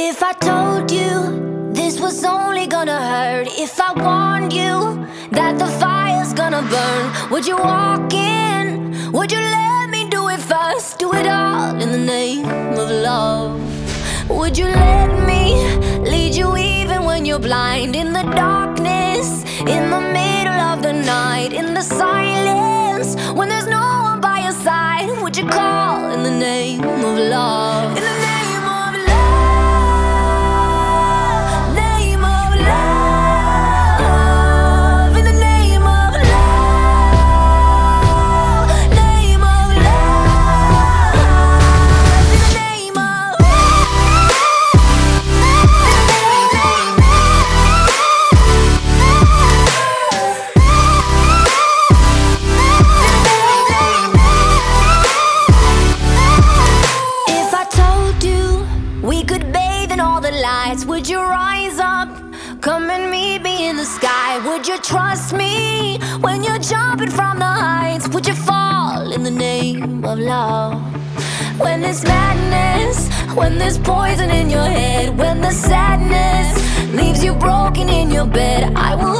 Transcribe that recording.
If I told you this was only gonna hurt, if I warned you that the fire's gonna burn, would you walk in? Would you let me do it first? Do it all in the name of love. Would you let me lead you even when you're blind? In the darkness, in the middle of the night, in the silence, when there's no one by your side, would you call in the name of love? In the name of love, name of love, in the name of love, name of love, in the name of If I told you we could bathe in all the lights, would you rise up? Come and meet me in the sky. Would you trust me when you're jumping from the heights? Would you fall in the name of love? When there's madness, when there's poison in your head, when the sadness leaves you broken in your bed, I will